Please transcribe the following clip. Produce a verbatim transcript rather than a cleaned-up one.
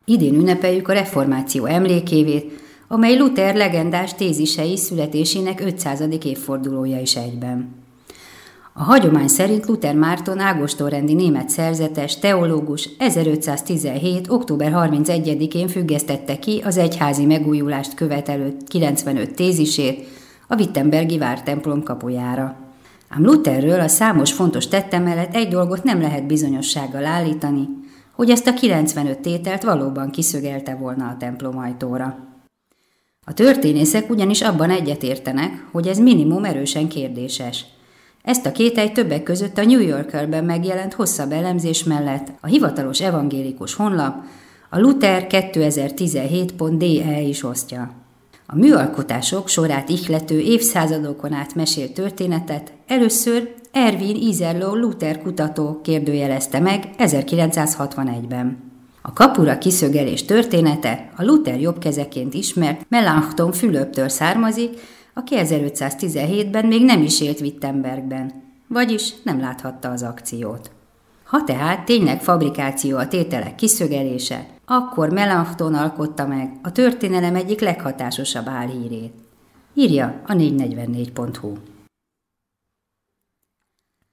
Idén ünnepeljük a reformáció emlékévét, amely Luther legendás tézisei születésének ötszázadik évfordulója is egyben. A hagyomány szerint Luther Márton ágostonrendi német szerzetes, teológus ezerötszáztizenhét. október harmincegyedikén függesztette ki az egyházi megújulást követelő kilencvenöt tézisét a wittenbergi vártemplom kapujára. Ám Lutherről a számos fontos tette mellett egy dolgot nem lehet bizonyossággal állítani, hogy ezt a kilencvenöt tételt valóban kiszögelte volna a templom ajtóra. A történészek ugyanis abban egyetértenek, hogy ez minimum erősen kérdéses. Ezt a kételyt többek között a New Yorkerben megjelent hosszabb elemzés mellett a hivatalos evangélikus honlap, a Luther kétezer-tizenhét pont de is osztja. A műalkotások sorát ihlető évszázadokon át mesélt történetet először Erwin Iserloh Luther kutató kérdőjelezte meg ezerkilencszázhatvanegyben. A kapura kiszögelés története a Luther jobbkezeként ismert Melanchthon Fülöptől származik, aki ezerötszáztizenhétben még nem is élt Wittenbergben, vagyis nem láthatta az akciót. Ha tehát tényleg fabrikáció a tételek kiszögelése, akkor Melanchthon alkotta meg a történelem egyik leghatásosabb álhírét. Írja a négyszáznegyvennégy pont hu.